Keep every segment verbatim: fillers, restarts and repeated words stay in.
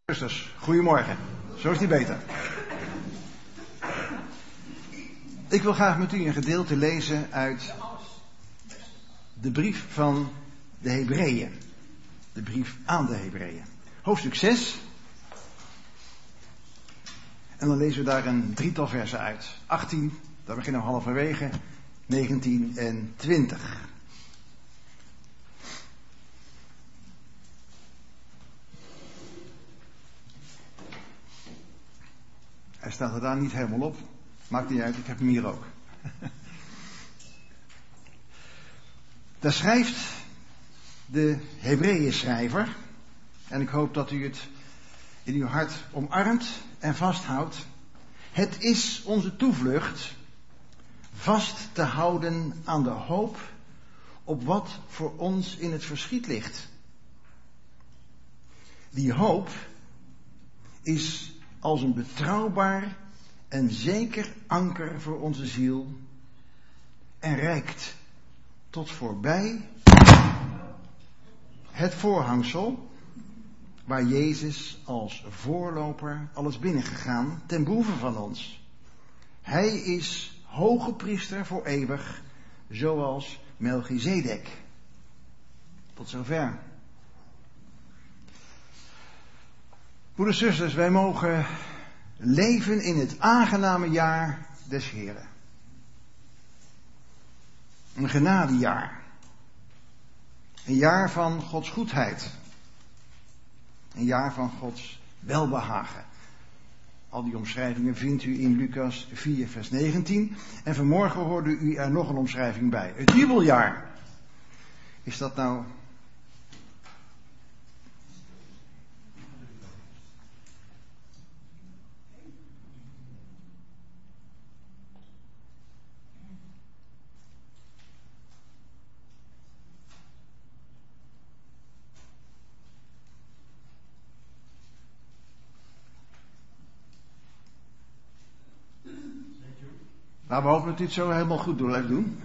Zusters, goedemorgen. Zo is die beter. Ik wil graag met u een gedeelte lezen uit de brief van de Hebreeën. De brief aan de Hebreeën. Hoofdstuk zes. En dan lezen we daar een drietal versen uit. achttien, daar beginnen we halverwege. negentien en twintig. Hij staat er daar niet helemaal op. Maakt niet uit, ik heb hem hier ook. Daar schrijft de Hebreeën-schrijver, en ik hoop dat u het in uw hart omarmt en vasthoudt. Het is onze toevlucht vast te houden aan de hoop op wat voor ons in het verschiet ligt. Die hoop is als een betrouwbaar en zeker anker voor onze ziel en reikt tot voorbij het voorhangsel waar Jezus als voorloper al is binnengegaan ten behoeve van ons. Hij is hoge priester voor eeuwig, zoals Melchizedek. Tot zover. Broeders en zusters, wij mogen leven in het aangename jaar des Heren. Een genadejaar. Een jaar van Gods goedheid. Een jaar van Gods welbehagen. Al die omschrijvingen vindt u in Lucas vier vers negentien. En vanmorgen hoorde u er nog een omschrijving bij. Het jubeljaar. Is dat nou... Nou, we hopen dat u het zo helemaal goed door blijft doen.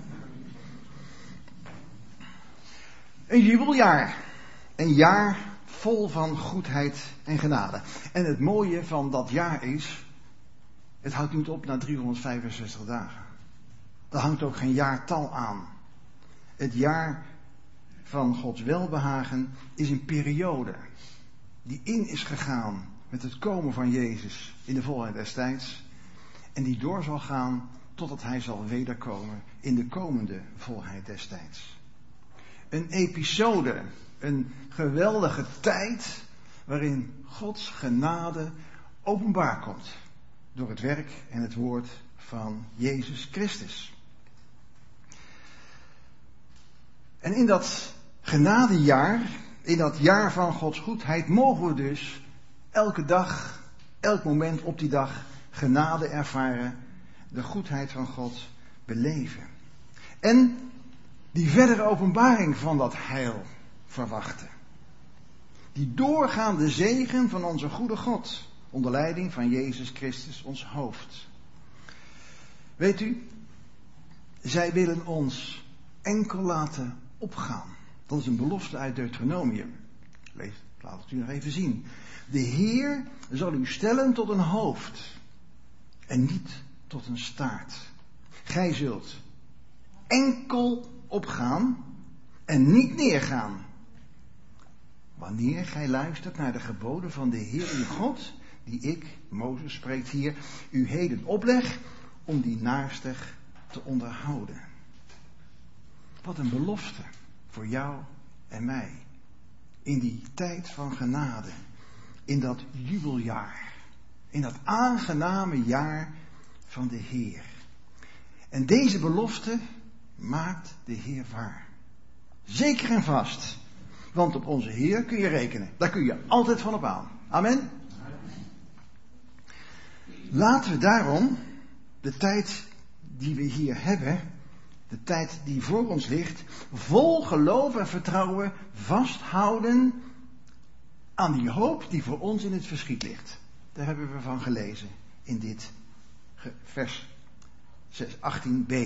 Een jubeljaar. Een jaar vol van goedheid en genade. En het mooie van dat jaar is, het houdt niet op na driehonderdvijfenzestig dagen. Er hangt ook geen jaartal aan. Het jaar van Gods welbehagen is een periode die in is gegaan met het komen van Jezus in de volheid des tijds. En die door zal gaan totdat hij zal wederkomen in de komende volheid des tijds. Een episode, een geweldige tijd waarin Gods genade openbaar komt door het werk en het woord van Jezus Christus. En in dat genadejaar, in dat jaar van Gods goedheid, mogen we dus elke dag, elk moment op die dag genade ervaren, de goedheid van God beleven. En die verdere openbaring van dat heil verwachten. Die doorgaande zegen van onze goede God, onder leiding van Jezus Christus, ons hoofd. Weet u, zij willen ons enkel laten opgaan. Dat is een belofte uit Deuteronomium. Lees, laat het u nog even zien. De Heer zal u stellen tot een hoofd en niet tot een staart. Gij zult enkel opgaan en niet neergaan. Wanneer gij luistert naar de geboden van de Heer uw God, die ik, Mozes spreekt hier, u heden opleg om die naarstig te onderhouden. Wat een belofte voor jou en mij. In die tijd van genade. In dat jubeljaar. In dat aangename jaar van de Heer. En deze belofte maakt de Heer waar. Zeker en vast. Want op onze Heer kun je rekenen. Daar kun je altijd van op aan. Amen. Laten we daarom de tijd die we hier hebben, de tijd die voor ons ligt, vol geloof en vertrouwen vasthouden aan die hoop die voor ons in het verschiet ligt. Daar hebben we van gelezen in dit vers achttien b.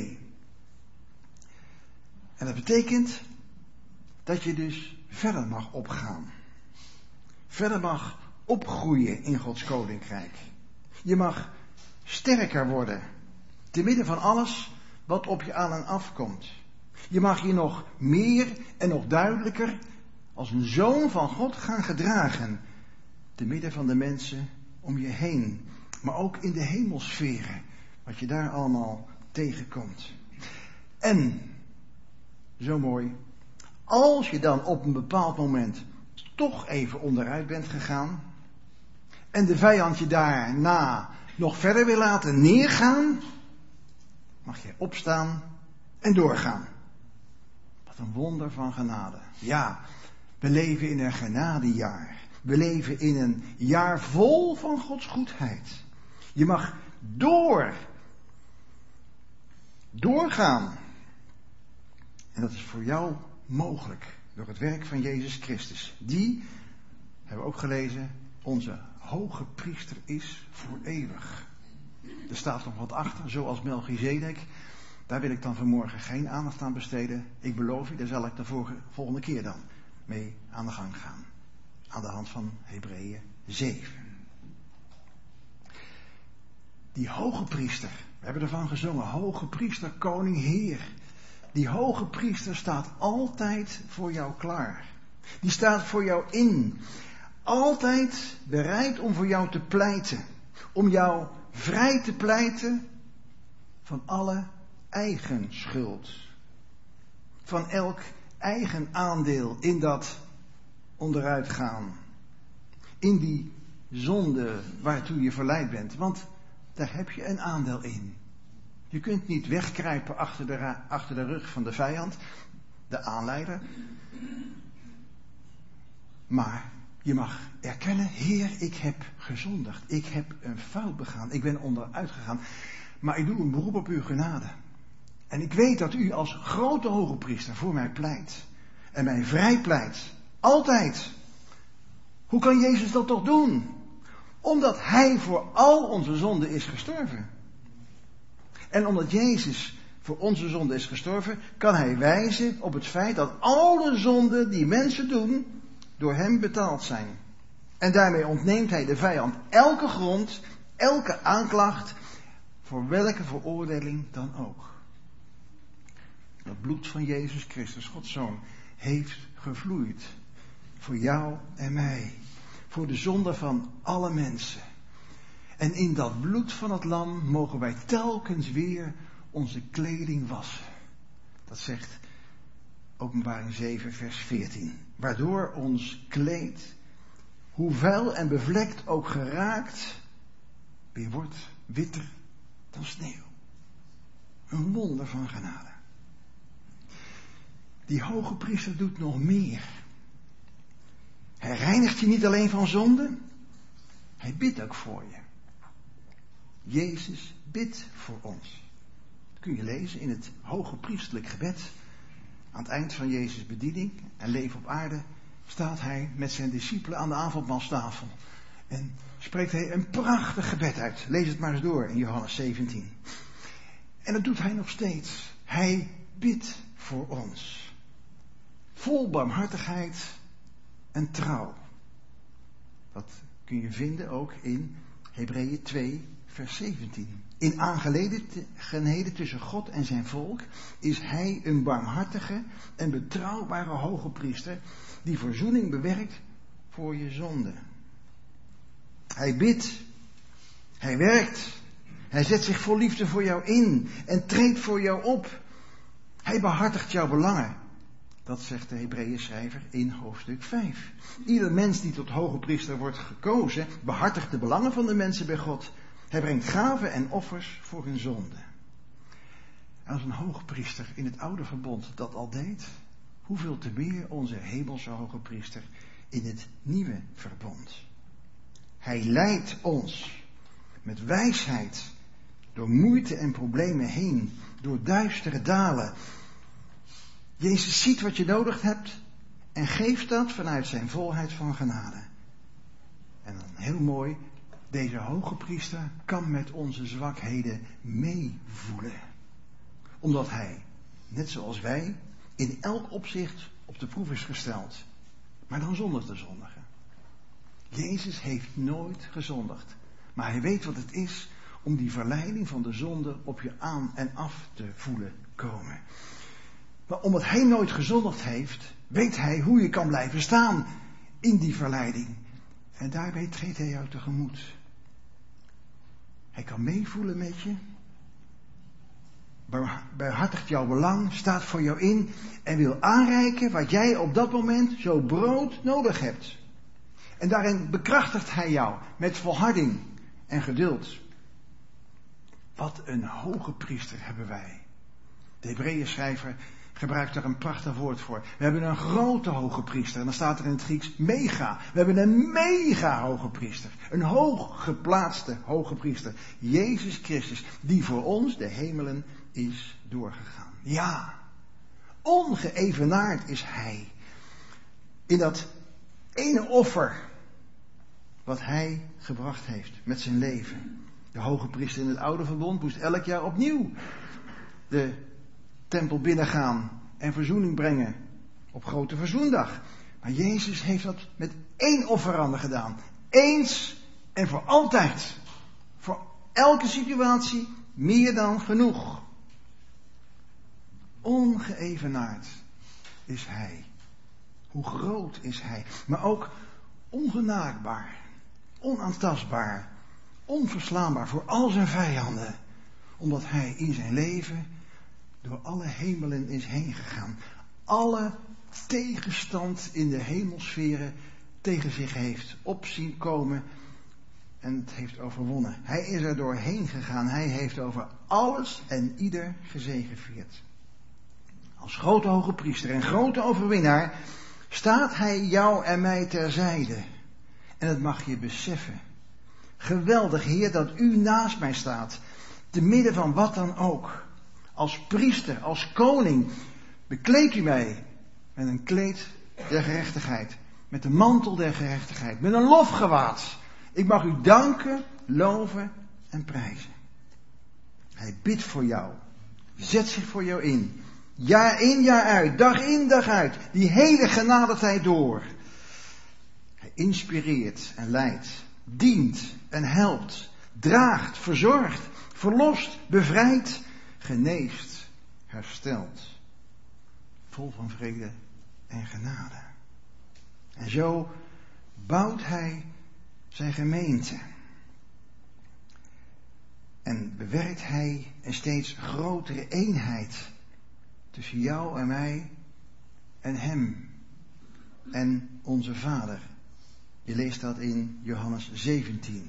En dat betekent dat je dus verder mag opgaan. Verder mag opgroeien in Gods koninkrijk. Je mag sterker worden, te midden van alles wat op je aan en afkomt. Je mag je nog meer en nog duidelijker als een zoon van God gaan gedragen, te midden van de mensen om je heen, maar ook in de hemelsferen, wat je daar allemaal tegenkomt. En, zo mooi, als je dan op een bepaald moment toch even onderuit bent gegaan en de vijand je daarna nog verder wil laten neergaan, mag je opstaan en doorgaan. Wat een wonder van genade. Ja, we leven in een genadejaar. We leven in een jaar vol van Gods goedheid. Je mag door. Doorgaan. En dat is voor jou mogelijk. Door het werk van Jezus Christus. Die, hebben we ook gelezen, onze hoge priester is voor eeuwig. Er staat nog wat achter, zoals Melchizedek. Daar wil ik dan vanmorgen geen aandacht aan besteden. Ik beloof je, daar zal ik de volgende keer dan mee aan de gang gaan. Aan de hand van Hebreeën zeven. Die hoge priester, we hebben ervan gezongen, hoge priester, koning, heer. Die hoge priester staat altijd voor jou klaar. Die staat voor jou in. Altijd bereid om voor jou te pleiten. Om jou vrij te pleiten van alle eigen schuld. Van elk eigen aandeel in dat onderuitgaan. In die zonde waartoe je verleid bent. Want daar heb je een aandeel in. Je kunt niet wegkruipen achter de, ra- achter de rug van de vijand, de aanleider. Maar je mag erkennen, Heer, ik heb gezondigd. Ik heb een fout begaan. Ik ben onderuit gegaan. Maar ik doe een beroep op uw genade. En ik weet dat u als grote hoge priester voor mij pleit. En mij vrij pleit. Altijd. Hoe kan Jezus dat toch doen? Omdat hij voor al onze zonden is gestorven. En omdat Jezus voor onze zonde is gestorven, kan hij wijzen op het feit dat alle zonden die mensen doen, door hem betaald zijn. En daarmee ontneemt hij de vijand elke grond, elke aanklacht, voor welke veroordeling dan ook. Het bloed van Jezus Christus, Gods Zoon, heeft gevloeid voor jou en mij. Voor de zonde van alle mensen. En in dat bloed van het lam mogen wij telkens weer onze kleding wassen. Dat zegt Openbaring zeven vers veertien. Waardoor ons kleed, hoe vuil en bevlekt ook geraakt, weer wordt witter dan sneeuw. Een wonder van genade. Die hoge priester doet nog meer. Hij reinigt je niet alleen van zonde, hij bidt ook voor je. Jezus bidt voor ons. Dat kun je lezen in het hoge priesterlijk gebed. Aan het eind van Jezus' bediening en leven op aarde staat hij met zijn discipelen aan de avondmaalstafel. En spreekt hij een prachtig gebed uit. Lees het maar eens door in Johannes zeventien. En dat doet hij nog steeds. Hij bidt voor ons. Vol barmhartigheid en trouw. Dat kun je vinden ook in Hebreeën twee vers zeventien. In aangelegenheden tussen God en zijn volk is hij een barmhartige en betrouwbare hoge priester die verzoening bewerkt voor je zonde. Hij bidt, hij werkt, hij zet zich vol liefde voor jou in en treedt voor jou op. Hij behartigt jouw belangen. Dat zegt de Hebreeën schrijver in hoofdstuk vijf. Ieder mens die tot hoge priester wordt gekozen, behartigt de belangen van de mensen bij God. Hij brengt gaven en offers voor hun zonde. Als een hoge priester in het oude verbond dat al deed, hoeveel te meer onze hemelse hoge priester in het nieuwe verbond. Hij leidt ons met wijsheid door moeite en problemen heen, door duistere dalen. Jezus ziet wat je nodig hebt en geeft dat vanuit zijn volheid van genade. En dan heel mooi, deze hoge priester kan met onze zwakheden meevoelen. Omdat hij, net zoals wij, in elk opzicht op de proef is gesteld. Maar dan zonder te zondigen. Jezus heeft nooit gezondigd. Maar hij weet wat het is om die verleiding van de zonde op je aan en af te voelen komen. Maar omdat hij nooit gezondigd heeft, weet hij hoe je kan blijven staan in die verleiding. En daarbij treedt hij jou tegemoet. Hij kan meevoelen met je. Behartigt jouw belang, staat voor jou in en wil aanreiken wat jij op dat moment zo brood nodig hebt. En daarin bekrachtigt hij jou met volharding en geduld. Wat een hoge priester hebben wij. De Hebreeën schrijver gebruikt er een prachtig woord voor. We hebben een grote hoge priester. En dan staat er in het Grieks mega. We hebben een mega hoge priester. Een hoog geplaatste hoge priester. Jezus Christus, die voor ons de hemelen is doorgegaan. Ja, ongeëvenaard is hij. In dat ene offer wat hij gebracht heeft met zijn leven. De hoge priester in het oude verbond moest elk jaar opnieuw de tempel binnengaan en verzoening brengen op grote verzoendag. Maar Jezus heeft dat met één offerande gedaan. Eens en voor altijd. Voor elke situatie meer dan genoeg. Ongeëvenaard is hij. Hoe groot is hij. Maar ook ongenaakbaar. Onaantastbaar. Onverslaanbaar voor al zijn vijanden. Omdat hij in zijn leven door alle hemelen is heen gegaan. Alle tegenstand in de hemelsferen tegen zich heeft op zien komen. En het heeft overwonnen. Hij is er doorheen gegaan. Hij heeft over alles en ieder gezegevierd. Als grote hoge priester en grote overwinnaar staat hij jou en mij terzijde. En dat mag je beseffen. Geweldig, Heer, dat u naast mij staat. Te midden van wat dan ook. Als priester, als koning, bekleedt u mij met een kleed der gerechtigheid. Met de mantel der gerechtigheid. Met een lofgewaad. Ik mag u danken, loven en prijzen. Hij bidt voor jou. Zet zich voor jou in. Jaar in, jaar uit. Dag in, dag uit. Die hele genadetijd door. Hij inspireert en leidt. Dient en helpt. Draagt, verzorgt. Verlost, bevrijdt. Geneest, herstelt. Vol van vrede en genade. En zo bouwt hij zijn gemeente. En bewerkt hij een steeds grotere eenheid tussen jou en mij en hem en onze Vader. Je leest dat in Johannes zeventien.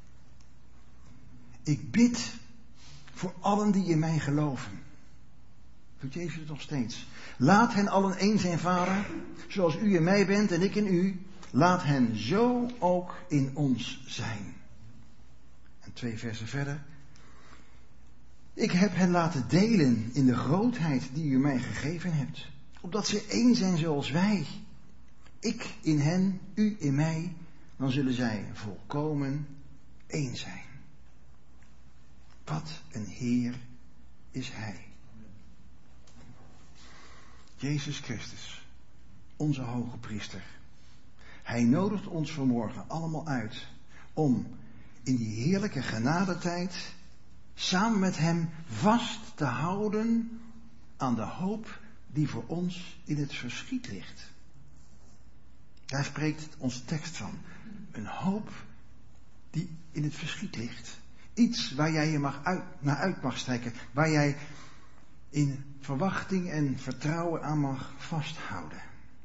Ik bid voor allen die in mij geloven. Doet Jezus het nog steeds. Laat hen allen één zijn, Vader, zoals u in mij bent en ik in u. Laat hen zo ook in ons zijn. En twee versen verder. Ik heb hen laten delen in de grootheid die u mij gegeven hebt. Opdat ze één zijn zoals wij. Ik in hen, u in mij. Dan zullen zij volkomen één zijn. Wat een Heer is hij. Jezus Christus, onze hoge priester. Hij nodigt ons vanmorgen allemaal uit om in die heerlijke genadetijd samen met hem vast te houden aan de hoop die voor ons in het verschiet ligt. Daar spreekt onze tekst van. Een hoop die in het verschiet ligt. Iets waar jij je mag uit, naar uit mag strekken. Waar jij in verwachting en vertrouwen aan mag vasthouden.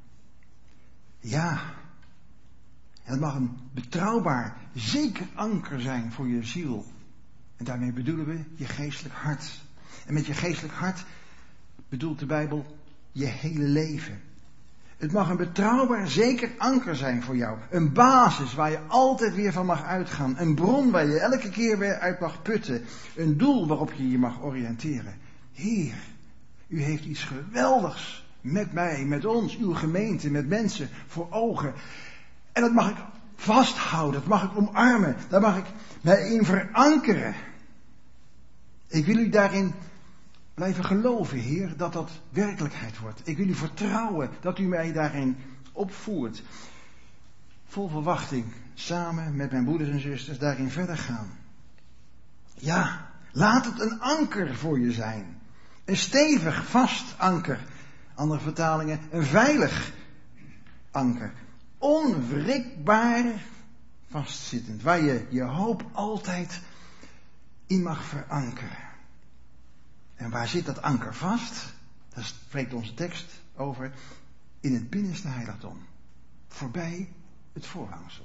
Ja. En het mag een betrouwbaar, zeker anker zijn voor je ziel. En daarmee bedoelen we je geestelijk hart. En met je geestelijk hart bedoelt de Bijbel je hele leven. Het mag een betrouwbaar, zeker anker zijn voor jou. Een basis waar je altijd weer van mag uitgaan. Een bron waar je elke keer weer uit mag putten. Een doel waarop je je mag oriënteren. Heer, u heeft iets geweldigs met mij, met ons, uw gemeente, met mensen voor ogen. En dat mag ik vasthouden, dat mag ik omarmen, daar mag ik mij in verankeren. Ik wil u daarin blijven geloven, Heer, dat dat werkelijkheid wordt. Ik wil u vertrouwen dat u mij daarin opvoert. Vol verwachting samen met mijn broeders en zusters daarin verder gaan. Ja, laat het een anker voor je zijn. Een stevig, vast anker. Andere vertalingen, een veilig anker. Onwrikbaar vastzittend. Waar je je hoop altijd in mag verankeren. En waar zit dat anker vast? Daar spreekt onze tekst over. In het binnenste heiligdom. Voorbij het voorhangsel.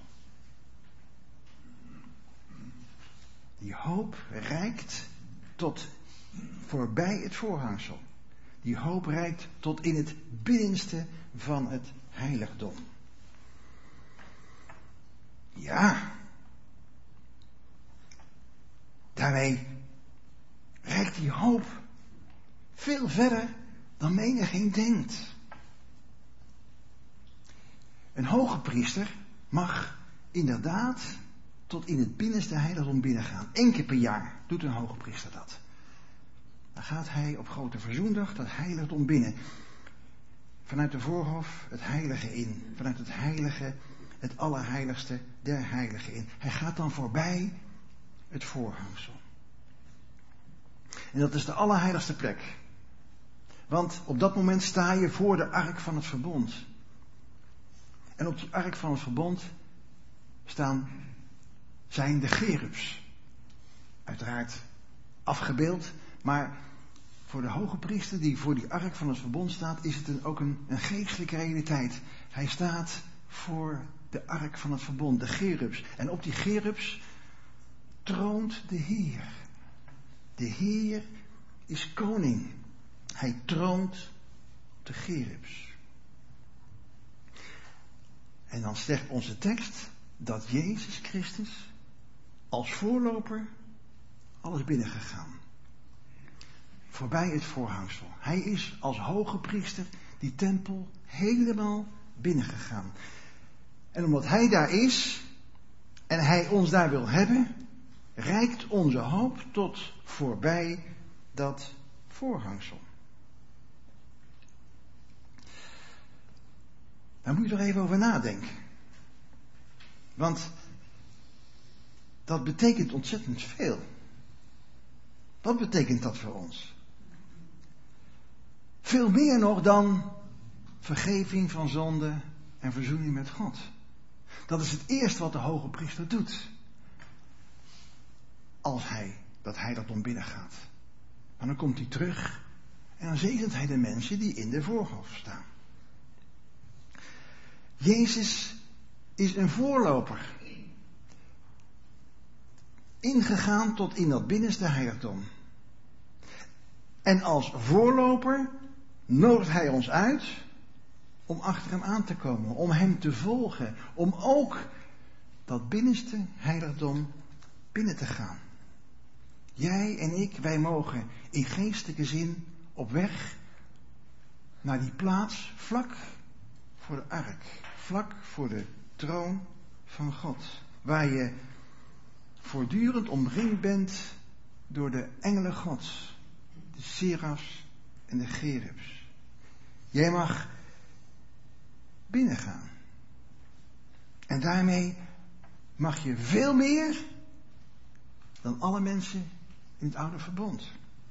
Die hoop reikt tot voorbij het voorhangsel. Die hoop reikt tot in het binnenste van het heiligdom. Ja. Daarmee reikt die hoop veel verder dan menigeen denkt. Een hoge priester mag inderdaad tot in het binnenste heiligdom binnengaan. Eén keer per jaar doet een hoge priester dat. Dan gaat hij op Grote Verzoendag dat heiligdom binnen. Vanuit de voorhof het heilige in. Vanuit het heilige, het allerheiligste der heiligen in. Hij gaat dan voorbij het voorhangsel. En dat is de allerheiligste plek. Want op dat moment sta je voor de ark van het verbond. En op die ark van het verbond staan, zijn de cherubs. Uiteraard afgebeeld, maar voor de hoge priester die voor die ark van het verbond staat, is het een, ook een, een geestelijke realiteit. Hij staat voor de ark van het verbond, de cherubs. En op die cherubs troont de Heer. De Heer is koning. Hij troont op de cherubs. En dan zegt onze tekst dat Jezus Christus als voorloper alles binnengegaan. Voorbij het voorhangsel. Hij is als hoge priester die tempel helemaal binnengegaan. En omdat hij daar is en hij ons daar wil hebben, reikt onze hoop tot voorbij dat voorhangsel. Daar moet je er even over nadenken. Want dat betekent ontzettend veel. Wat betekent dat voor ons? Veel meer nog dan vergeving van zonde en verzoening met God. Dat is het eerste wat de hoge priester doet. Als hij dat heiligdom binnengaat. Maar dan komt hij terug en dan zegent hij de mensen die in de voorhof staan. Jezus is een voorloper. Ingegaan tot in dat binnenste heiligdom. En als voorloper nodigt hij ons uit om achter hem aan te komen, om hem te volgen, om ook dat binnenste heiligdom binnen te gaan. Jij en ik, wij mogen in geestelijke zin op weg naar die plaats vlak voor de ark, vlak voor de troon van God, waar je voortdurend omringd bent door de engelen Gods, de serafs en de cherubs. Jij mag binnengaan. En daarmee mag je veel meer dan alle mensen in het oude verbond.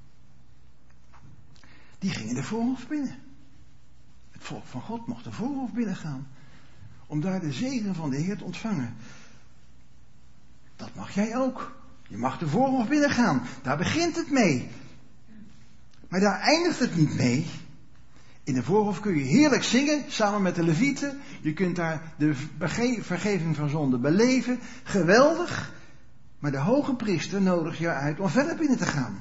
Die gingen de voorhof binnen. Het volk van God mocht de voorhof binnengaan. Om daar de zegen van de Heer te ontvangen. Dat mag jij ook. Je mag de voorhof binnengaan. Daar begint het mee. Maar daar eindigt het niet mee. In de voorhof kun je heerlijk zingen, samen met de levieten. Je kunt daar de vergeving van zonde beleven. Geweldig. Maar de hoge priester nodigt je uit om verder binnen te gaan.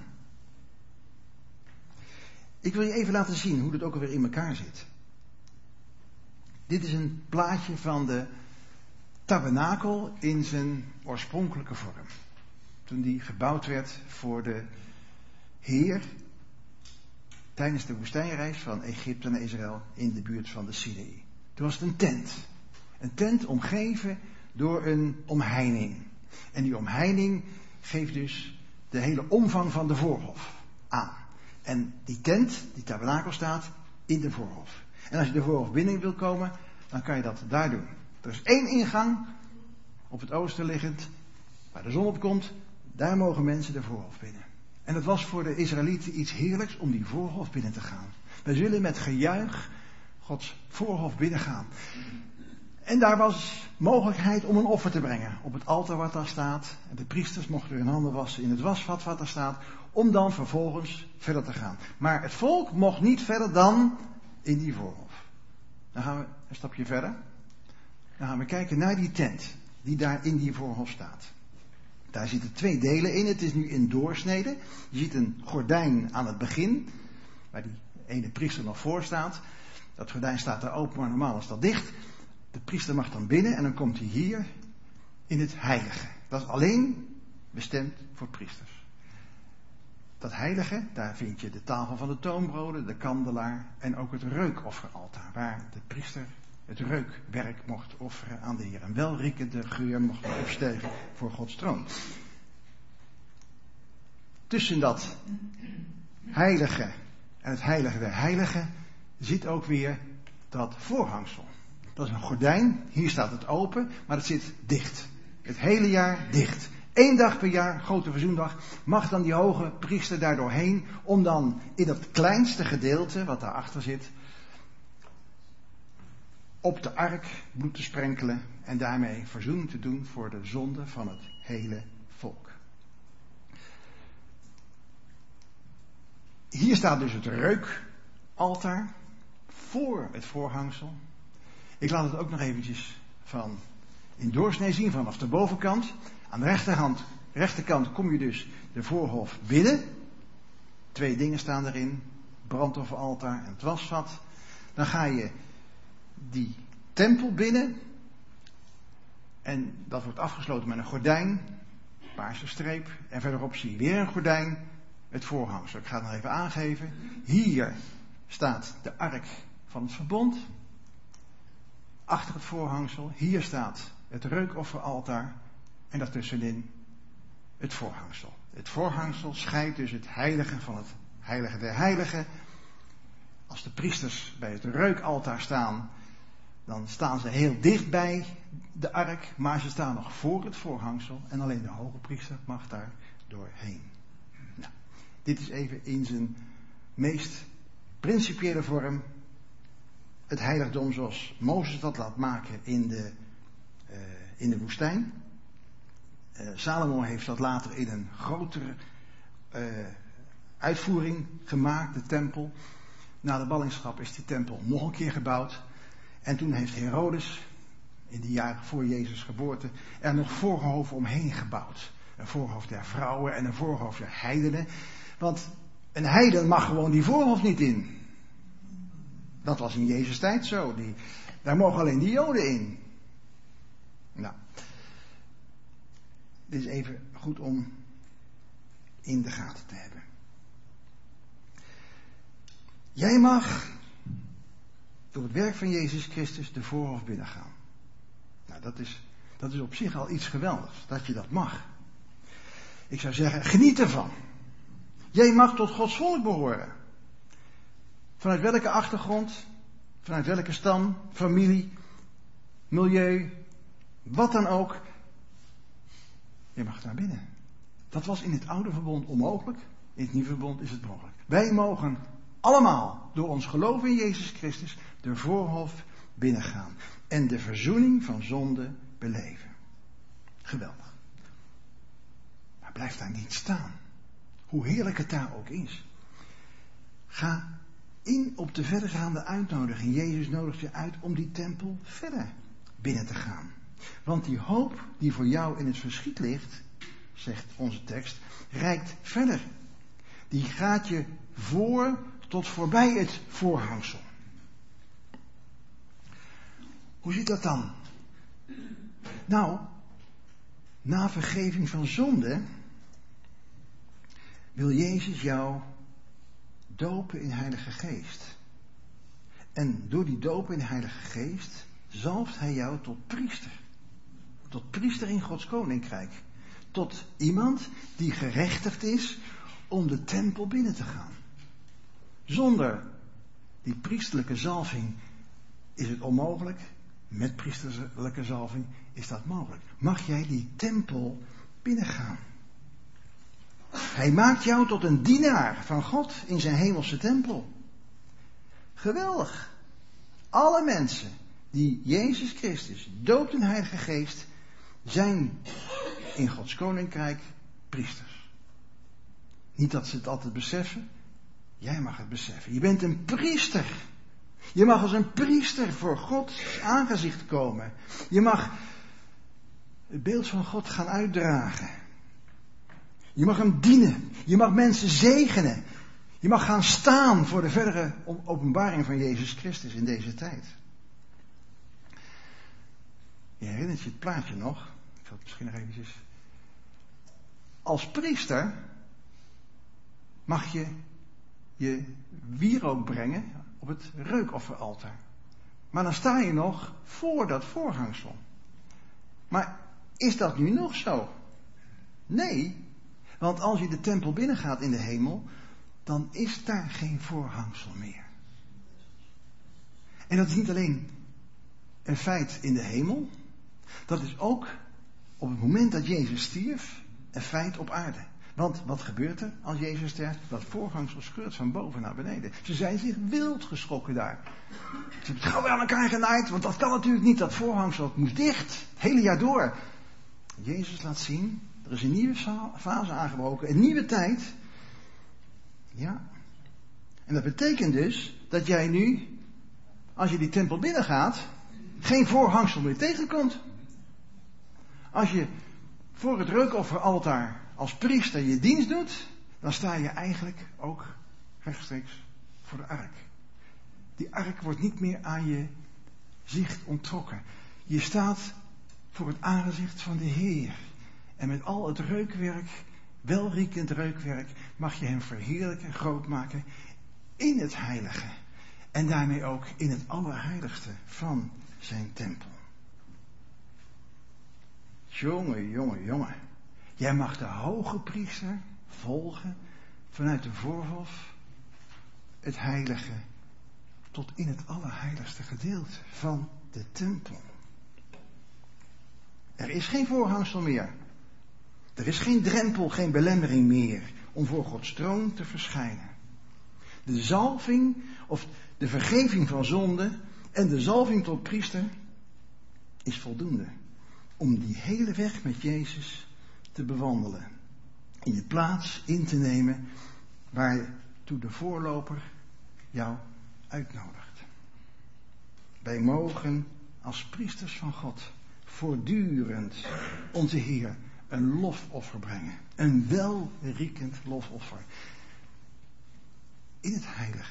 Ik wil je even laten zien hoe dit ook alweer in elkaar zit. Dit is een plaatje van de tabernakel in zijn oorspronkelijke vorm. Toen die gebouwd werd voor de Heer tijdens de woestijnreis van Egypte naar Israël in de buurt van de Sinaï. Toen was het een tent. Een tent omgeven door een omheining. En die omheining geeft dus de hele omvang van de voorhof aan. En die tent, die tabernakel, staat in de voorhof. En als je de voorhof binnen wil komen, dan kan je dat daar doen. Er is één ingang op het oosten liggend, waar de zon op komt, daar mogen mensen de voorhof binnen. En het was voor de Israëlieten iets heerlijks om die voorhof binnen te gaan. Wij zullen met gejuich Gods voorhof binnengaan. En daar was mogelijkheid om een offer te brengen op het altaar wat daar staat. En de priesters mochten hun handen wassen in het wasvat wat daar staat, om dan vervolgens verder te gaan. Maar het volk mocht niet verder dan in die voorhof. Dan gaan we een stapje verder. Dan gaan we kijken naar die tent die daar in die voorhof staat. Daar zitten twee delen in. Het is nu in doorsnede. Je ziet een gordijn aan het begin, waar die ene priester nog voor staat. Dat gordijn staat daar open, maar normaal is dat dicht. De priester mag dan binnen en dan komt hij hier in het heilige. Dat is alleen bestemd voor priesters. Dat heilige, daar vind je de tafel van de toonbroden, de kandelaar en ook het reukofferaltaar, waar de priester het reukwerk mocht offeren aan de Heer. Een welriekende geur mocht opstegen voor Gods troon. Tussen dat heilige en het heilige der heiligen zit ook weer dat voorhangsel. Dat is een gordijn, hier staat het open, maar het zit dicht. Het hele jaar dicht. Eén dag per jaar, grote verzoendag, mag dan die hoge priester daar doorheen om dan in dat kleinste gedeelte, wat daarachter zit, op de ark bloed te sprenkelen en daarmee verzoening te doen voor de zonde van het hele volk. Hier staat dus het reukaltaar voor het voorhangsel. Ik laat het ook nog eventjes van in doorsnee zien vanaf de bovenkant. Aan de rechterhand, rechterkant kom je dus de voorhof binnen. Twee dingen staan erin. Brandofferaltaar en het wasvat. Dan ga je die tempel binnen. En dat wordt afgesloten met een gordijn. Paarse streep. En verderop zie je weer een gordijn. Het voorhangsel. Ik ga het nog even aangeven. Hier staat de ark van het verbond. Achter het voorhangsel. Hier staat het reukofferaltaar. En daartussenin het voorhangsel. Het voorhangsel scheidt dus het heilige van het heilige der heiligen. Als de priesters bij het reukaltaar staan, dan staan ze heel dicht bij de ark, maar ze staan nog voor het voorhangsel en alleen de hoge priester mag daar doorheen. Nou, dit is even in zijn meest principiële vorm het heiligdom zoals Mozes dat laat maken in de, uh, in de woestijn. Uh, Salomo heeft dat later in een grotere uh, uitvoering gemaakt, de tempel. Na de ballingschap is die tempel nog een keer gebouwd. En toen heeft Herodes, in de jaren voor Jezus' geboorte, er nog voorhoven omheen gebouwd. Een voorhof der vrouwen en een voorhof der heidenen. Want een heiden mag gewoon die voorhof niet in. Dat was in Jezus' tijd zo. Die, daar mogen alleen die Joden in. Nou, dit is even goed om in de gaten te hebben. Jij mag door het werk van Jezus Christus de voorhof binnengaan. Nou, dat is, dat is op zich al iets geweldigs, dat je dat mag. Ik zou zeggen, geniet ervan. Jij mag tot Gods volk behoren. Vanuit welke achtergrond, vanuit welke stam, familie, milieu, wat dan ook. Je mag daar binnen. Dat was in het oude verbond onmogelijk. In het nieuwe verbond is het mogelijk. Wij mogen allemaal door ons geloof in Jezus Christus de voorhof binnengaan. En de verzoening van zonde beleven. Geweldig. Maar blijf daar niet staan. Hoe heerlijk het daar ook is. Ga in op de verdergaande uitnodiging. Jezus nodigt je uit om die tempel verder binnen te gaan. Want die hoop die voor jou in het verschiet ligt, zegt onze tekst, reikt verder. Die gaat je voor tot voorbij het voorhangsel. Hoe zit dat dan? Nou, na vergeving van zonde wil Jezus jou dopen in Heilige Geest. En door die dopen in de Heilige Geest zalft hij jou tot priester. Tot priester in Gods koninkrijk. Tot iemand die gerechtigd is om de tempel binnen te gaan. Zonder die priesterlijke zalving is het onmogelijk met priesterlijke zalving is dat mogelijk. Mag jij die tempel binnengaan? Hij maakt jou tot een dienaar van God in zijn hemelse tempel. Geweldig. Alle mensen die Jezus Christus doopt in de Heilige Geest zijn in Gods koninkrijk priesters. Niet dat ze het altijd beseffen. Jij mag het beseffen. Je bent een priester. Je mag als een priester voor Gods aangezicht komen. Je mag het beeld van God gaan uitdragen. Je mag hem dienen. Je mag mensen zegenen. Je mag gaan staan voor de verdere openbaring van Jezus Christus in deze tijd. Je herinnert je het plaatje nog? Ik zal het misschien nog eventjes. Als priester mag je je wierook brengen op het reukofferaltaar. Maar dan sta je nog voor dat voorhangsel. Maar is dat nu nog zo? Nee, want als je de tempel binnengaat in de hemel, dan is daar geen voorhangsel meer. En dat is niet alleen een feit in de hemel, dat is ook op het moment dat Jezus stierf een feit op aarde. Want wat gebeurt er als Jezus sterft? Dat voorhangsel scheurt van boven naar beneden. Ze zijn zich wild geschrokken daar. Ze hebben het gauw aan elkaar genaaid, want dat kan natuurlijk niet. Dat voorhangsel moest dicht, het hele jaar door. Jezus laat zien, er is een nieuwe fase aangebroken, een nieuwe tijd. Ja. En dat betekent dus dat jij nu, als je die tempel binnengaat, geen voorhangsel meer tegenkomt. Als je voor het reukofferaltaar als priester je dienst doet, dan sta je eigenlijk ook rechtstreeks voor de ark. Die ark wordt niet meer aan je zicht onttrokken. Je staat voor het aangezicht van de Heer. En met al het reukwerk, welriekend reukwerk, mag je hem verheerlijken, groot maken in het heilige. En daarmee ook in het allerheiligste van zijn tempel. Jongen, jongen, jongen. Jij mag de hoge priester volgen vanuit de voorhof, het heilige, tot in het allerheiligste gedeelte van de tempel. Er is geen voorhangsel meer. Er is geen drempel, geen belemmering meer om voor Gods troon te verschijnen. De zalving, of de vergeving van zonde en de zalving tot priester is voldoende om die hele weg met Jezus te bewandelen. In de plaats in te nemen waartoe de voorloper jou uitnodigt. Wij mogen als priesters van God voortdurend onze Heer een lofoffer brengen. Een welriekend lofoffer. In het heilige.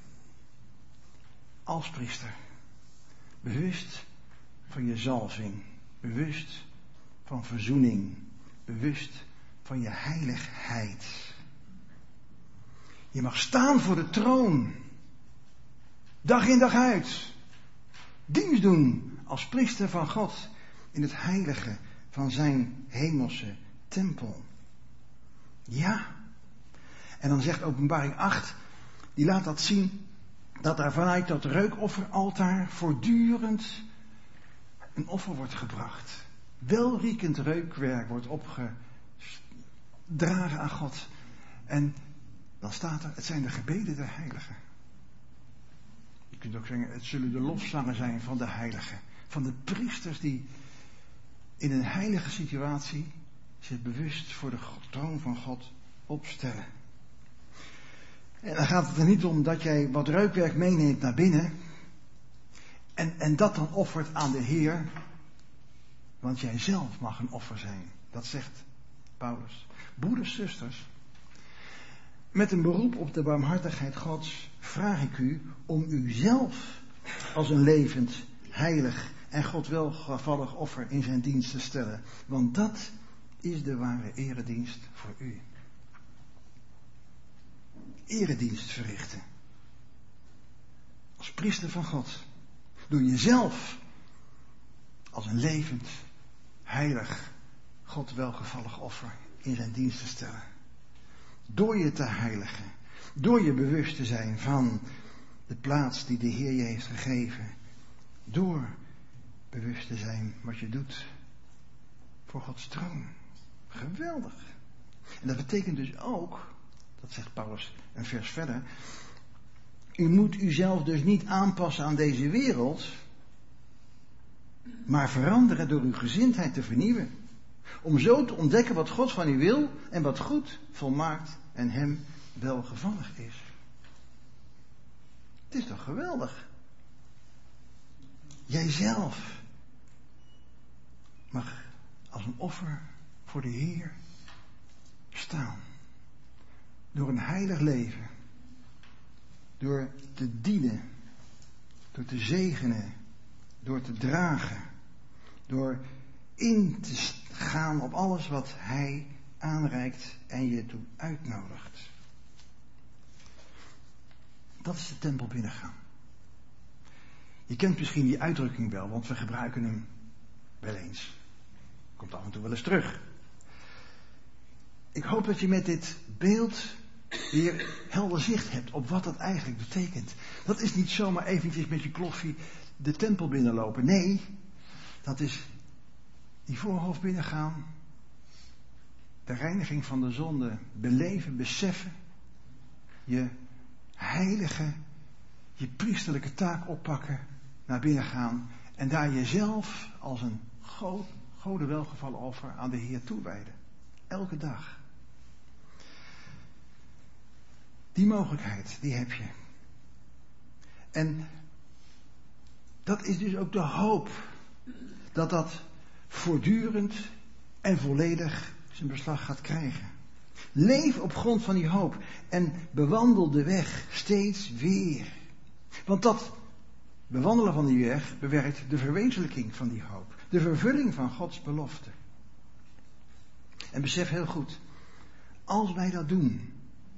Als priester. Bewust van je zalving. Bewust van verzoening. Bewust van je heiligheid. Je mag staan voor de troon. Dag in dag uit. Dienst doen als priester van God. In het heilige van zijn hemelse tempel. Ja. En dan zegt Openbaring acht. Die laat dat zien. Dat daar vanuit dat reukofferaltaar voortdurend een offer wordt gebracht. Welriekend reukwerk wordt opgedragen aan God. En dan staat er, het zijn de gebeden der heiligen. Je kunt ook zeggen, het zullen de lofzangen zijn van de heiligen. Van de priesters die in een heilige situatie zich bewust voor de troon van God opstellen. En dan gaat het er niet om dat jij wat reukwerk meeneemt naar binnen. En, en dat dan offert aan de Heer. Want jij zelf mag een offer zijn. Dat zegt Paulus. Broeders, zusters. Met een beroep op de barmhartigheid Gods vraag ik u om uzelf als een levend, heilig en God welgevallig offer in zijn dienst te stellen. Want dat is de ware eredienst voor u. Eredienst verrichten. Als priester van God. Door jezelf als een levend, heilig, God welgevallig offer in zijn dienst te stellen. Door je te heiligen. Door je bewust te zijn van de plaats die de Heer je heeft gegeven. Door bewust te zijn wat je doet voor Gods troon. Geweldig. En dat betekent dus ook, dat zegt Paulus een vers verder, u moet uzelf dus niet aanpassen aan deze wereld, maar veranderen door uw gezindheid te vernieuwen. Om zo te ontdekken wat God van u wil en wat goed, volmaakt en hem welgevallig is. Het is toch geweldig? Jijzelf mag als een offer voor de Heer staan. Door een heilig leven. Door te dienen. Door te zegenen. Door te dragen. Door in te gaan op alles wat Hij aanreikt en je toe uitnodigt. Dat is de tempel binnengaan. Je kent misschien die uitdrukking wel, want we gebruiken hem wel eens. Komt af en toe wel eens terug. Ik hoop dat je met dit beeld weer helder zicht hebt op wat dat eigenlijk betekent. Dat is niet zomaar eventjes met je kloffie de tempel binnenlopen. Nee, dat is die voorhoofd binnengaan. De reiniging van de zonde beleven, beseffen. Je heilige, je priesterlijke taak oppakken. Naar binnen gaan. En daar jezelf als een God, Gode welgevallen offer aan de Heer toewijden. Elke dag. Die mogelijkheid, die heb je. En dat is dus ook de hoop. Dat dat voortdurend en volledig zijn beslag gaat krijgen. Leef op grond van die hoop. En bewandel de weg steeds weer. Want dat bewandelen van die weg bewerkt de verwezenlijking van die hoop. De vervulling van Gods belofte. En besef heel goed. Als wij dat doen.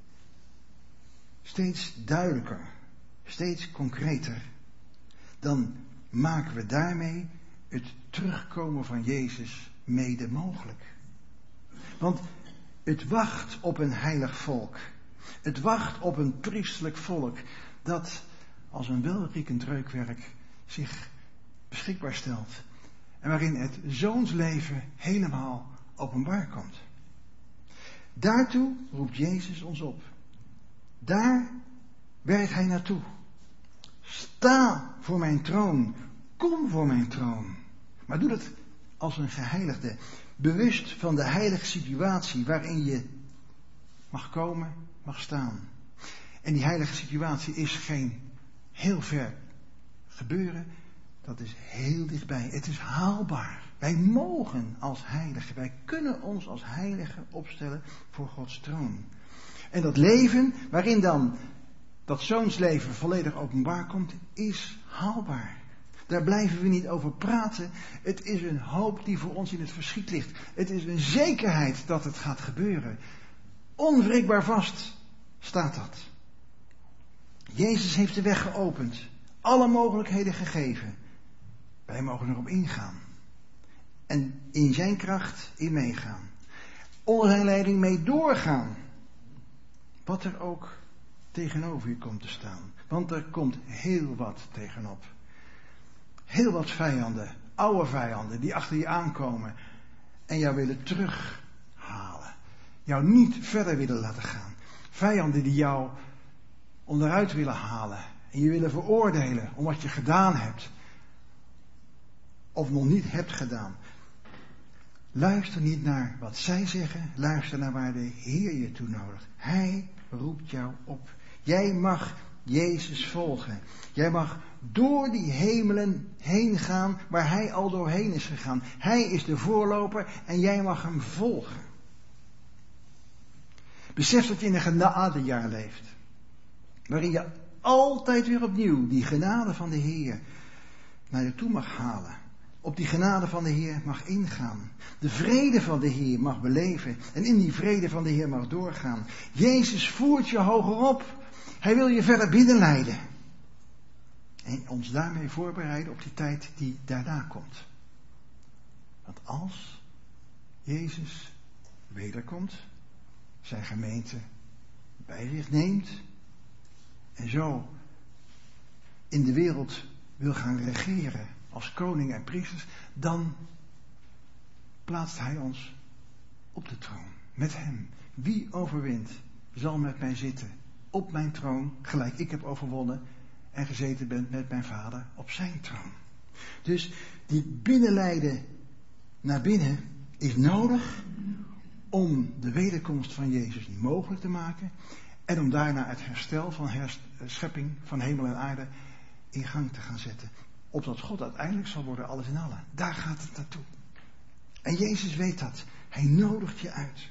Steeds duidelijker. Steeds concreter. Dan maken we daarmee het terugkomen van Jezus mede mogelijk. Want het wacht op een heilig volk. Het wacht op een priestelijk volk. Dat als een welriekend reukwerk zich beschikbaar stelt. En waarin het zoonsleven helemaal openbaar komt. Daartoe roept Jezus ons op. Daar werkt hij naartoe. Sta voor mijn troon. Kom voor mijn troon. Maar doe dat als een geheiligde. Bewust van de heilige situatie waarin je mag komen, mag staan. En die heilige situatie is geen heel ver gebeuren. Dat is heel dichtbij. Het is haalbaar. Wij mogen als heiligen. Wij kunnen ons als heiligen opstellen voor Gods troon. En dat leven waarin dan dat zoonsleven volledig openbaar komt, is haalbaar. Daar blijven we niet over praten. Het is een hoop die voor ons in het verschiet ligt. Het is een zekerheid dat het gaat gebeuren. Onwrikbaar vast staat dat. Jezus heeft de weg geopend. Alle mogelijkheden gegeven. Wij mogen erop ingaan. En in zijn kracht in meegaan. Onder zijn leiding mee doorgaan. Wat er ook tegenover je komt te staan. Want er komt heel wat tegenop. Heel wat vijanden, oude vijanden, die achter je aankomen en jou willen terughalen. Jou niet verder willen laten gaan. Vijanden die jou onderuit willen halen en je willen veroordelen om wat je gedaan hebt. Of nog niet hebt gedaan. Luister niet naar wat zij zeggen, luister naar waar de Heer je toe nodigt. Hij roept jou op. Jij mag Jezus volgen. Jij mag door die hemelen heen gaan waar hij al doorheen is gegaan. Hij is de voorloper en jij mag hem volgen. Besef dat je in een genadejaar leeft. Waarin je altijd weer opnieuw die genade van de Heer naar je toe mag halen. Op die genade van de Heer mag ingaan. De vrede van de Heer mag beleven. En in die vrede van de Heer mag doorgaan. Jezus voert je hoger op. Hij wil je verder binnenleiden. En ons daarmee voorbereiden op die tijd die daarna komt. Want als Jezus wederkomt, zijn gemeente bij zich neemt en zo in de wereld wil gaan regeren als koning en priesters, dan plaatst hij ons op de troon. Met hem. Wie overwint, zal met mij zitten op mijn troon, gelijk ik heb overwonnen en gezeten ben met mijn vader op zijn troon. Dus die binnenleiden naar binnen is nodig om de wederkomst van Jezus niet mogelijk te maken en om daarna het herstel van herschepping van hemel en aarde in gang te gaan zetten. Opdat God uiteindelijk zal worden alles in allen. Daar gaat het naartoe. En Jezus weet dat. Hij nodigt je uit.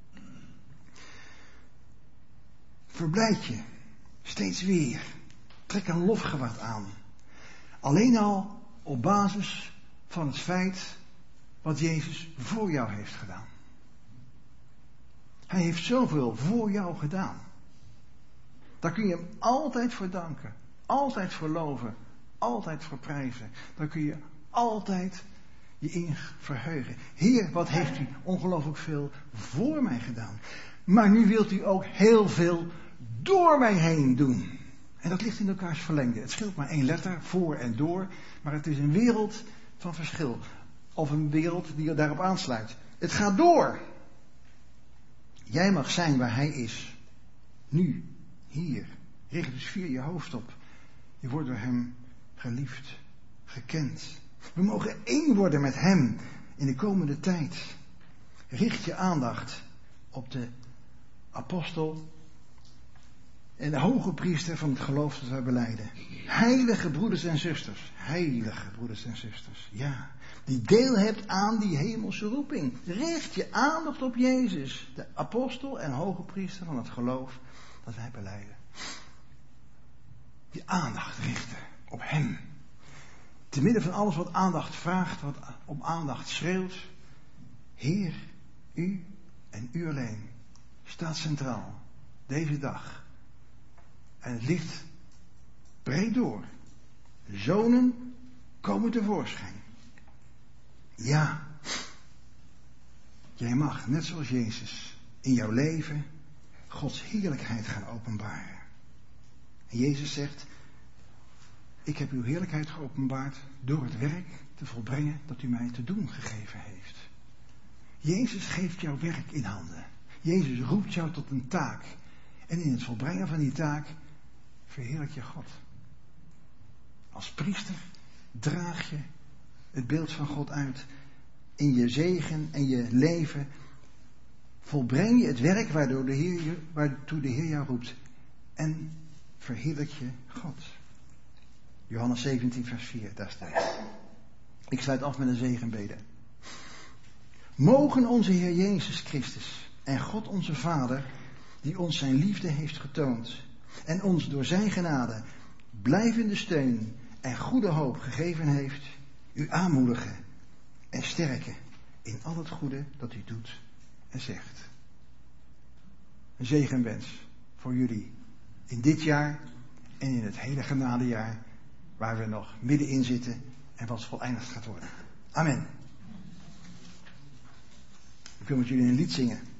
Verblijd je. Steeds weer. Trek een lofgewaad aan. Alleen al op basis van het feit wat Jezus voor jou heeft gedaan. Hij heeft zoveel voor jou gedaan. Daar kun je hem altijd voor danken. Altijd voor loven. Altijd voor prijzen. Daar kun je altijd je in verheugen. Heer, wat heeft u ongelooflijk veel voor mij gedaan. Maar nu wilt u ook heel veel door mij heen doen. En dat ligt in elkaars verlengde. Het scheelt maar één letter, voor en door. Maar het is een wereld van verschil. Of een wereld die er daarop aansluit. Het gaat door. Jij mag zijn waar hij is. Nu, hier. Richt dus vier je hoofd op. Je wordt door hem geliefd, gekend. We mogen één worden met hem in de komende tijd. Richt je aandacht op de apostel en de hoge priester van het geloof dat wij belijden. Heilige broeders en zusters. Heilige broeders en zusters. Ja, die deel hebt aan die hemelse roeping. Richt je aandacht op Jezus. De apostel en hoge priester van het geloof dat wij belijden. Je aandacht richten op hem. Te midden van alles wat aandacht vraagt, wat om aandacht schreeuwt. Heer, u en u alleen staat centraal. Deze dag. En het licht breekt door. Zonen komen tevoorschijn. Ja. Jij mag, net zoals Jezus, in jouw leven Gods heerlijkheid gaan openbaren. En Jezus zegt, ik heb uw heerlijkheid geopenbaard door het werk te volbrengen dat u mij te doen gegeven heeft. Jezus geeft jouw werk in handen. Jezus roept jou tot een taak. En in het volbrengen van die taak verheerlijk je God. Als priester draag je het beeld van God uit. In je zegen en je leven volbreng je het werk waardoor de Heer je, waartoe de Heer jou roept. En verheerlijk je God. Johannes zeventien vers vier, daar staat. Ik sluit af met een zegenbede. Mogen onze Heer Jezus Christus en God onze Vader, die ons zijn liefde heeft getoond en ons door zijn genade blijvende steun en goede hoop gegeven heeft, u aanmoedigen en sterken in al het goede dat u doet en zegt. Een zegenwens voor jullie in dit jaar en in het hele genadejaar waar we nog middenin zitten en wat voleindigd gaat worden. Amen. Ik wil met jullie een lied zingen.